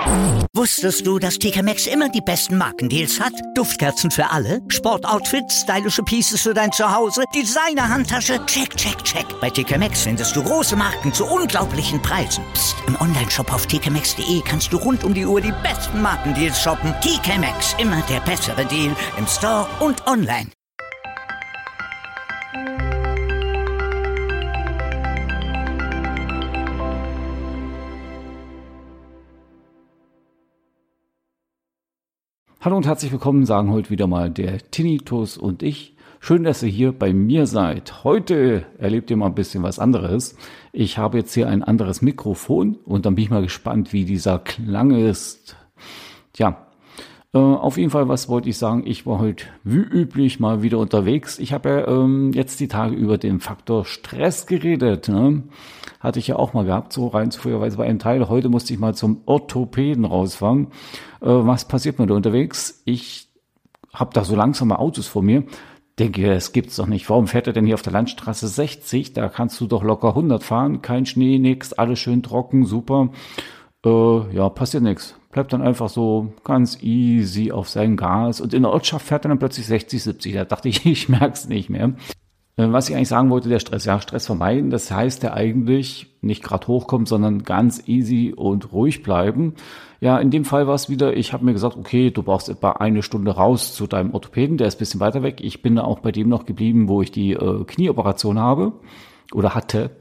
Wusstest du, dass TK Maxx immer die besten Markendeals hat? Duftkerzen für alle, Sportoutfits, stylische Pieces für dein Zuhause, Designer-Handtasche, check, check, check. Bei TK Maxx findest du große Marken zu unglaublichen Preisen. Psst. Im Onlineshop auf tkmaxx.de kannst du rund um die Uhr die besten Markendeals shoppen. TK Maxx, immer der bessere Deal im Store und online. Hallo und herzlich willkommen, sagen heute wieder mal der Tinnitus und ich. Schön, dass ihr hier bei mir seid. Heute erlebt ihr mal ein bisschen was anderes. Ich habe jetzt hier ein anderes Mikrofon und dann bin ich mal gespannt, wie dieser Klang ist. Tja, auf jeden Fall, was wollte ich sagen? Ich war heute wie üblich mal wieder unterwegs. Ich habe ja jetzt die Tage über den Faktor Stress geredet. Ne? Hatte ich ja auch mal gehabt, so rein zufälligerweise bei einem Teil. Heute musste ich mal zum Orthopäden rausfahren. Was passiert mir da unterwegs? Ich habe da so langsam mal Autos vor mir. Denke, es gibt's doch nicht. Warum fährt er denn hier auf der Landstraße 60? Da kannst du doch locker 100 fahren. Kein Schnee, nix, alles schön trocken, super. Ja, passiert nichts. Bleibt dann einfach so ganz easy auf sein Gas. Und in der Ortschaft fährt er dann plötzlich 60, 70. Da dachte ich, ich merk's nicht mehr. Was ich eigentlich sagen wollte, der Stress. Ja, Stress vermeiden. Das heißt ja eigentlich nicht gerade hochkommen, sondern ganz easy und ruhig bleiben. Ja, in dem Fall war es wieder, ich habe mir gesagt, okay, du brauchst etwa eine Stunde raus zu deinem Orthopäden. Der ist ein bisschen weiter weg. Ich bin da auch bei dem noch geblieben, wo ich die Knieoperation habe oder hatte.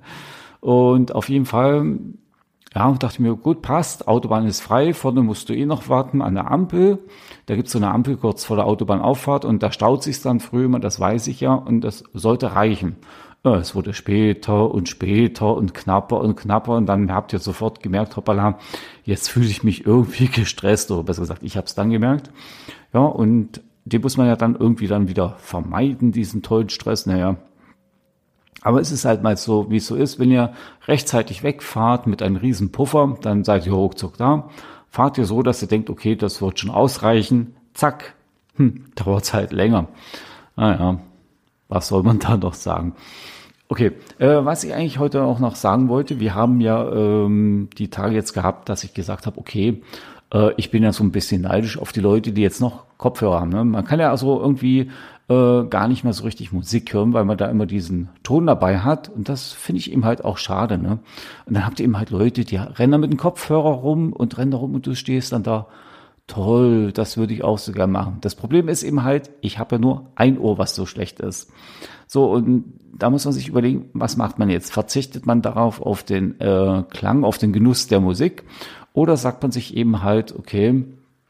Und auf jeden Fall... Ja, dachte mir, gut, passt, Autobahn ist frei, vorne musst du noch warten an der Ampel. Da gibt's so eine Ampel kurz vor der Autobahnauffahrt und da staut sich's dann früh immer, das weiß ich ja, und das sollte reichen. Es wurde später und später und knapper und dann habt ihr sofort gemerkt, hoppala, jetzt fühle ich mich irgendwie gestresst, oder besser gesagt, ich habe es dann gemerkt. Ja, und den muss man ja dann irgendwie dann wieder vermeiden, diesen tollen Stress, naja. Aber es ist halt mal so, wie es so ist, wenn ihr rechtzeitig wegfahrt mit einem riesen Puffer, dann seid ihr ruckzuck da. Fahrt ihr so, dass ihr denkt, okay, das wird schon ausreichen, zack, dauert's halt länger. Naja, was soll man da noch sagen? Okay, was ich eigentlich heute auch noch sagen wollte, wir haben ja die Tage jetzt gehabt, dass ich gesagt habe, okay, ich bin ja so ein bisschen neidisch auf die Leute, die jetzt noch Kopfhörer haben. Ne? Man kann ja also irgendwie gar nicht mehr so richtig Musik hören, weil man da immer diesen Ton dabei hat. Und das finde ich eben halt auch schade. Ne? Und dann habt ihr eben halt Leute, die rennen da mit dem Kopfhörer rum und rennen da rum und du stehst dann da. Toll, das würde ich auch sogar machen. Das Problem ist eben halt, ich habe ja nur ein Ohr, was so schlecht ist. So, und da muss man sich überlegen, was macht man jetzt? Verzichtet man darauf auf den Klang, auf den Genuss der Musik? Oder sagt man sich eben halt, okay,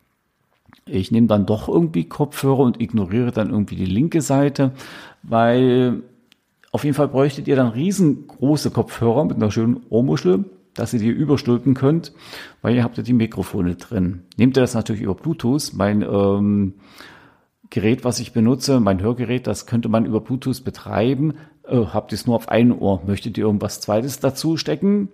ich nehme dann doch irgendwie Kopfhörer und ignoriere dann irgendwie die linke Seite, weil auf jeden Fall bräuchtet ihr dann riesengroße Kopfhörer mit einer schönen Ohrmuschel, dass ihr die überstülpen könnt, weil ihr habt ja die Mikrofone drin. Nehmt ihr das natürlich über Bluetooth. Mein Gerät, was ich benutze, mein Hörgerät, das könnte man über Bluetooth betreiben. Habt ihr es nur auf ein Ohr? Möchtet ihr irgendwas Zweites dazu stecken?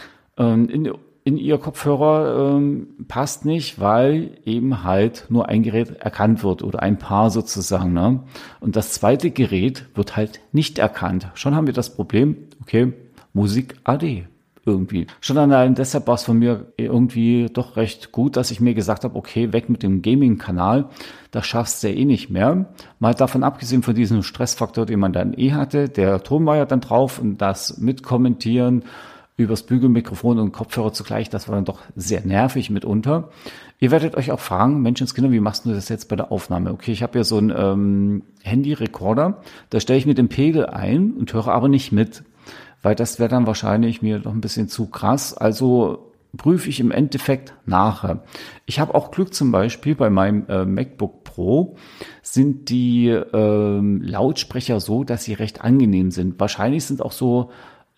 In ihr Kopfhörer passt nicht, weil eben halt nur ein Gerät erkannt wird oder ein Paar sozusagen. Ne? Und das zweite Gerät wird halt nicht erkannt. Schon haben wir das Problem, okay, Musik AD irgendwie. Schon allein deshalb war es von mir irgendwie doch recht gut, dass ich mir gesagt habe, okay, weg mit dem Gaming-Kanal, das schaffst du ja eh nicht mehr. Mal davon abgesehen von diesem Stressfaktor, den man dann hatte, der Ton war ja dann drauf und das Mitkommentieren, übers Bügelmikrofon und Kopfhörer zugleich, das war dann doch sehr nervig mitunter. Ihr werdet euch auch fragen, Menschenskinder, wie machst du das jetzt bei der Aufnahme? Okay, ich habe ja so einen Handy-Recorder, da stelle ich mir den Pegel ein und höre aber nicht mit, weil das wäre dann wahrscheinlich mir noch ein bisschen zu krass. Also prüfe ich im Endeffekt nachher. Ich habe auch Glück, zum Beispiel bei meinem MacBook Pro sind die Lautsprecher so, dass sie recht angenehm sind. Wahrscheinlich sind auch so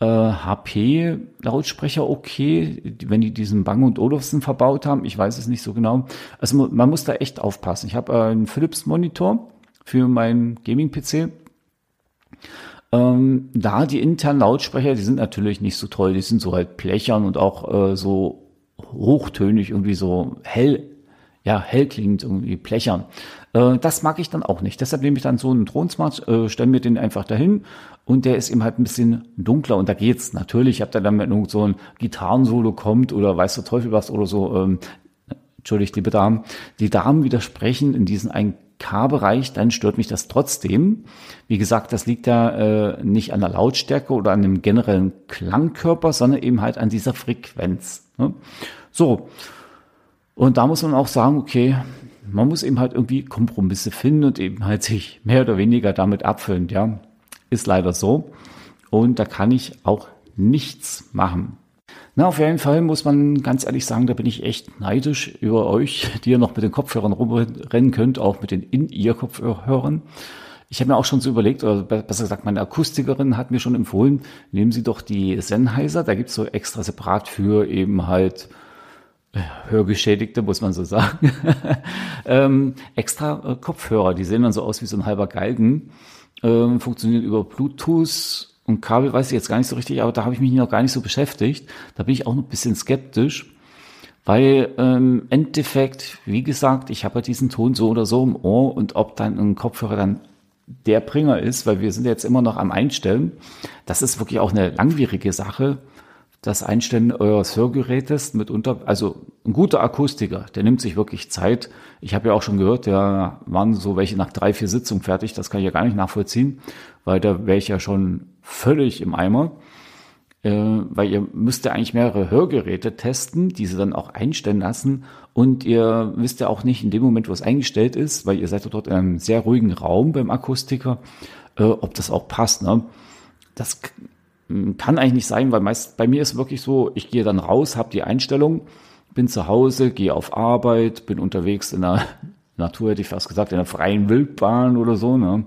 HP-Lautsprecher okay, wenn die diesen Bang & Olufsen verbaut haben. Ich weiß es nicht so genau. Also man muss da echt aufpassen. Ich habe einen Philips-Monitor für meinen Gaming-PC. Da die internen Lautsprecher, die sind natürlich nicht so toll. Die sind so halt blechern und auch so hochtönig, irgendwie so hell klingend, irgendwie blechern. Das mag ich dann auch nicht. Deshalb nehme ich dann so einen Thronsmart, stelle mir den einfach dahin und der ist eben halt ein bisschen dunkler und da geht's. Natürlich, habt ihr dann, wenn irgend so ein Gitarrensolo kommt oder weiß der Teufel was oder so, entschuldigt, liebe Damen, die Damen widersprechen in diesen 1K-Bereich, dann stört mich das trotzdem. Wie gesagt, das liegt ja nicht an der Lautstärke oder an dem generellen Klangkörper, sondern eben halt an dieser Frequenz. Ne? So, und da muss man auch sagen, okay, man muss eben halt irgendwie Kompromisse finden und eben halt sich mehr oder weniger damit abfüllen, ja. Ist leider so. Und da kann ich auch nichts machen. Na, auf jeden Fall muss man ganz ehrlich sagen, da bin ich echt neidisch über euch, die ihr noch mit den Kopfhörern rumrennen könnt, auch mit den In-Ear-Kopfhörern. Ich habe mir auch schon so überlegt, oder besser gesagt, meine Akustikerin hat mir schon empfohlen, nehmen Sie doch die Sennheiser, da gibt's so extra separat für eben halt Hörgeschädigte, muss man so sagen, extra Kopfhörer, die sehen dann so aus wie so ein halber Galgen, funktionieren über Bluetooth und Kabel, weiß ich jetzt gar nicht so richtig, aber da habe ich mich noch gar nicht so beschäftigt, da bin ich auch noch ein bisschen skeptisch, weil im Endeffekt, wie gesagt, ich habe ja diesen Ton so oder so im Ohr und ob dann ein Kopfhörer dann der Bringer ist, weil wir sind jetzt immer noch am Einstellen, das ist wirklich auch eine langwierige Sache, das Einstellen eures Hörgerätes mitunter, also ein guter Akustiker, der nimmt sich wirklich Zeit. Ich habe ja auch schon gehört, da waren so welche nach 3-4 Sitzungen fertig, das kann ich ja gar nicht nachvollziehen, weil da wäre ich ja schon völlig im Eimer, weil ihr müsst ja eigentlich mehrere Hörgeräte testen, diese dann auch einstellen lassen und ihr wisst ja auch nicht in dem Moment, wo es eingestellt ist, weil ihr seid ja dort in einem sehr ruhigen Raum beim Akustiker, ob das auch passt, ne? Das kann eigentlich nicht sein, weil meist bei mir ist wirklich so, ich gehe dann raus, habe die Einstellung, bin zu Hause, gehe auf Arbeit, bin unterwegs in der Natur, hätte ich fast gesagt, in der freien Wildbahn oder so. Ne?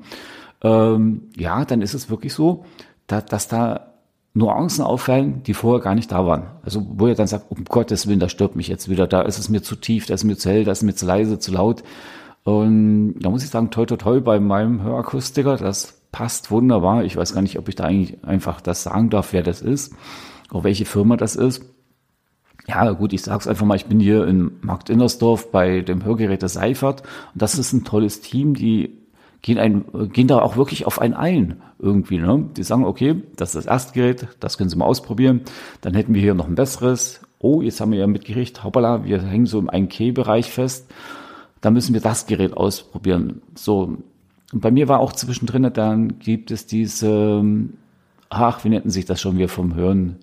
Ja, dann ist es wirklich so, dass da Nuancen auffallen, die vorher gar nicht da waren. Also wo ihr dann sagt, um Gottes Willen, das stört mich jetzt wieder, da ist es mir zu tief, da ist es mir zu hell, da ist es mir zu leise, zu laut. Und da muss ich sagen, toi toi toi bei meinem Hörakustiker, das passt wunderbar. Ich weiß gar nicht, ob ich da eigentlich einfach das sagen darf, wer das ist, auch welche Firma das ist. Ja gut, ich sag's einfach mal, ich bin hier in Markt Innersdorf bei dem Hörgerät der Seifert und das ist ein tolles Team, die gehen da auch wirklich auf einen ein irgendwie. Ne? Die sagen, okay, das ist das erste Gerät, das können Sie mal ausprobieren. Dann hätten wir hier noch ein besseres. Oh, jetzt haben wir ja mitgekriegt, hoppala, wir hängen so im 1K-Bereich fest. Da müssen wir das Gerät ausprobieren. So. Und bei mir war auch zwischendrin, dann gibt es diese, wie nennt sich das schon wieder vom Hören?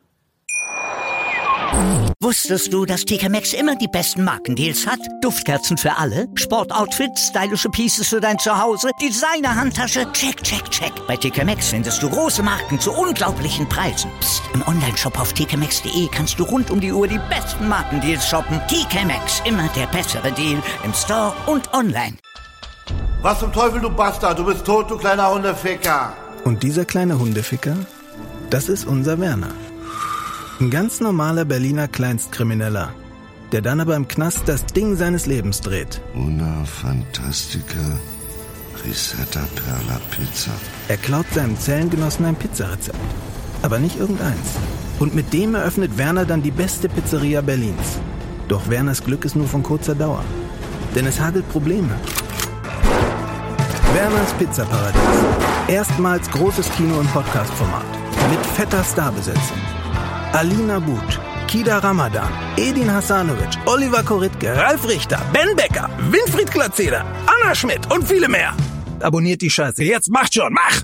Wusstest du, dass TK Maxx immer die besten Markendeals hat? Duftkerzen für alle, Sportoutfits, stylische Pieces für dein Zuhause, Designer-Handtasche, check, check, check. Bei TK Maxx findest du große Marken zu unglaublichen Preisen. Psst. Im Onlineshop auf tkmaxx.de kannst du rund um die Uhr die besten Markendeals shoppen. TK Maxx, immer der bessere Deal im Store und online. Was zum Teufel, du Bastard? Du bist tot, du kleiner Hundeficker. Und dieser kleine Hundeficker, das ist unser Werner. Ein ganz normaler Berliner Kleinstkrimineller, der dann aber im Knast das Ding seines Lebens dreht. Una Fantastica Risetta Perla Pizza. Er klaut seinem Zellengenossen ein Pizzarezept. Aber nicht irgendeins. Und mit dem eröffnet Werner dann die beste Pizzeria Berlins. Doch Werners Glück ist nur von kurzer Dauer. Denn es hagelt Probleme. Werners Pizzaparadies. Erstmals großes Kino- und Podcast-Format. Mit fetter Starbesetzung. Alina But, Kida Ramadan, Edin Hasanovic, Oliver Koritke, Ralf Richter, Ben Becker, Winfried Glatzeder, Anna Schmidt und viele mehr. Abonniert die Scheiße. Jetzt macht schon, mach!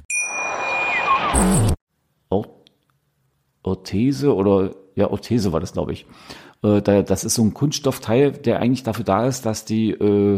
Orthese oder, ja, Orthese war das, glaube ich. Das ist so ein Kunststoffteil, der eigentlich dafür da ist, dass die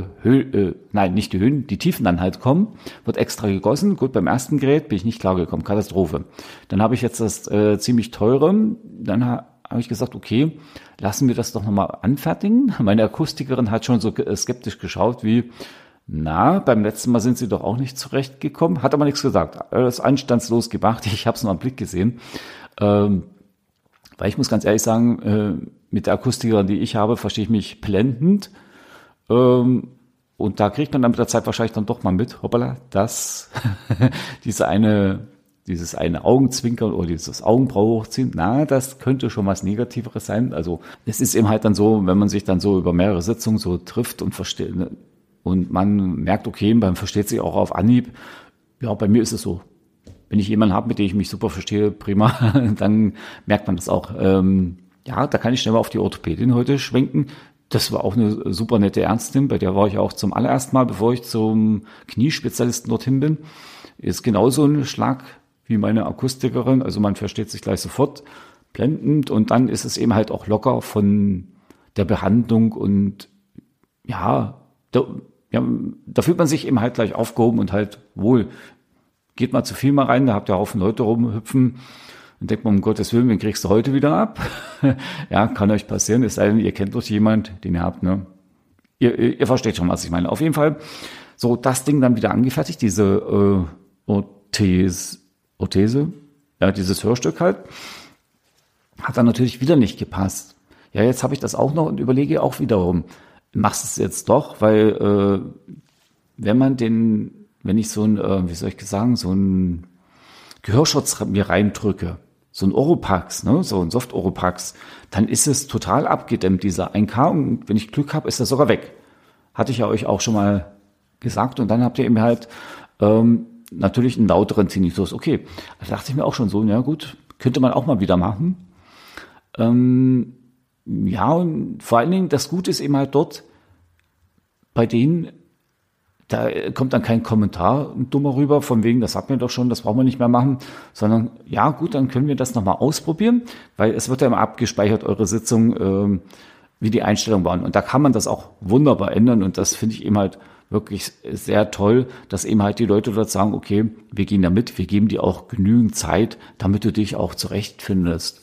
die Tiefen dann halt kommen. Wird extra gegossen. Gut, beim ersten Gerät bin ich nicht klargekommen. Katastrophe. Dann habe ich jetzt das ziemlich teure. Dann habe ich gesagt, okay, lassen wir das doch nochmal anfertigen. Meine Akustikerin hat schon so skeptisch geschaut wie, beim letzten Mal sind sie doch auch nicht zurechtgekommen. Hat aber nichts gesagt. Alles anstandslos gemacht. Ich habe es nur am Blick gesehen. Weil ich muss ganz ehrlich sagen, mit der Akustikerin, die ich habe, verstehe ich mich blendend. Und da kriegt man dann mit der Zeit wahrscheinlich dann doch mal mit, hoppala, dass dieses eine Augenzwinkern oder dieses Augenbraue hochziehen, das könnte schon was Negativeres sein. Also es ist eben halt dann so, wenn man sich dann so über mehrere Sitzungen so trifft und versteht, und man merkt, okay, man versteht sich auch auf Anhieb. Ja, bei mir ist es so. Wenn ich jemanden habe, mit dem ich mich super verstehe, prima, dann merkt man das auch. Ja, da kann ich schnell mal auf die Orthopädin heute schwenken. Das war auch eine super nette Ärztin, bei der war ich auch zum allerersten Mal, bevor ich zum Kniespezialisten dorthin bin. Ist genauso ein Schlag wie meine Akustikerin, also man versteht sich gleich sofort, blendend, und dann ist es eben halt auch locker von der Behandlung und ja, da fühlt man sich eben halt gleich aufgehoben und halt wohl. Geht mal zu viel mal rein, da habt ihr Haufen Leute rumhüpfen und denkt man, um Gottes Willen, wen kriegst du heute wieder ab? Ja, kann euch passieren, es sei denn, ihr kennt doch jemand, den ihr habt, ne? Ihr versteht schon, was ich meine. Auf jeden Fall, so das Ding dann wieder angefertigt, diese Orthese, ja, dieses Hörstück halt, hat dann natürlich wieder nicht gepasst. Ja, jetzt habe ich das auch noch und überlege auch wiederum, machst du es jetzt doch, weil wenn ich so ein, wie soll ich sagen, so ein Gehörschutz mir reindrücke, so ein Oropax, ne, so ein Soft-Oropax, dann ist es total abgedämmt, dieser 1K, und wenn ich Glück habe, ist das sogar weg. Hatte ich ja euch auch schon mal gesagt, und dann habt ihr eben halt natürlich einen lauteren Tinnitus. Okay, da dachte ich mir auch schon so, ja gut, könnte man auch mal wieder machen. Ja, und vor allen Dingen, das Gute ist eben halt dort, bei denen, da kommt dann kein Kommentar dummer rüber, von wegen, das hat mir doch schon, das brauchen wir nicht mehr machen, sondern ja gut, dann können wir das nochmal ausprobieren, weil es wird ja immer abgespeichert, eure Sitzung, wie die Einstellungen waren. Und da kann man das auch wunderbar ändern, und das finde ich eben halt wirklich sehr toll, dass eben halt die Leute dort sagen, okay, wir gehen da mit, wir geben dir auch genügend Zeit, damit du dich auch zurechtfindest.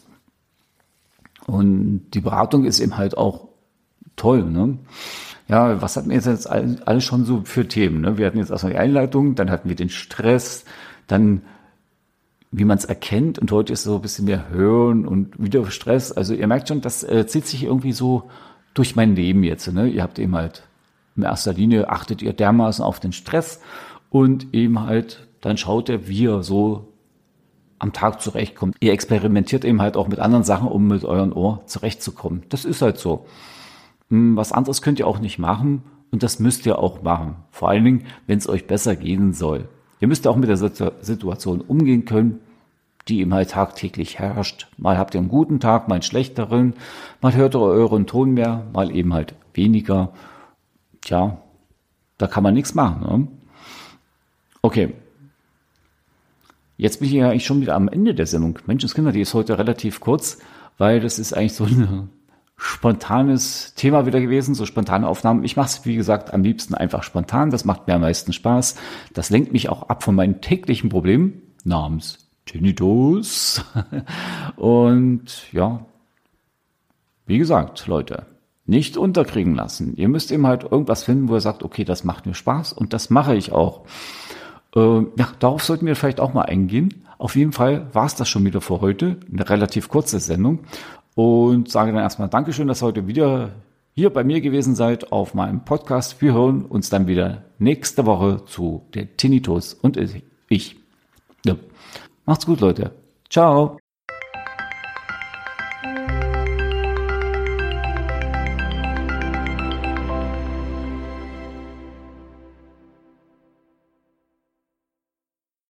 Und die Beratung ist eben halt auch toll, ne? Ja, was hatten wir jetzt alles schon so für Themen, ne? Wir hatten jetzt erstmal die Einleitung, dann hatten wir den Stress, dann wie man es erkennt, und heute ist so ein bisschen mehr Hören und wieder Stress. Also ihr merkt schon, das zieht sich irgendwie so durch mein Leben jetzt, ne? Ihr habt eben halt in erster Linie, achtet ihr dermaßen auf den Stress und eben halt, dann schaut ihr, wie ihr so am Tag zurechtkommt. Ihr experimentiert eben halt auch mit anderen Sachen, um mit eurem Ohr zurechtzukommen. Das ist halt so. Was anderes könnt ihr auch nicht machen, und das müsst ihr auch machen. Vor allen Dingen, wenn es euch besser gehen soll. Ihr müsst auch mit der Situation umgehen können, die eben halt tagtäglich herrscht. Mal habt ihr einen guten Tag, mal einen schlechteren, mal hört ihr euren Ton mehr, mal eben halt weniger. Tja, da kann man nichts machen, ne? Okay. Jetzt bin ich ja eigentlich schon wieder am Ende der Sendung. Menschenskinder, die ist heute relativ kurz, weil das ist eigentlich so ein spontanes Thema wieder gewesen, so spontane Aufnahmen. Ich mache es, wie gesagt, am liebsten einfach spontan. Das macht mir am meisten Spaß. Das lenkt mich auch ab von meinen täglichen Problemen namens Tinnitus. Und ja, wie gesagt, Leute, nicht unterkriegen lassen. Ihr müsst eben halt irgendwas finden, wo ihr sagt, okay, das macht mir Spaß, und das mache ich auch. Ja, darauf sollten wir vielleicht auch mal eingehen. Auf jeden Fall war es das schon wieder für heute. Eine relativ kurze Sendung. Und sage dann erstmal Dankeschön, dass ihr heute wieder hier bei mir gewesen seid auf meinem Podcast. Wir hören uns dann wieder nächste Woche zu der Tinnitus und ich. Ja. Macht's gut, Leute. Ciao.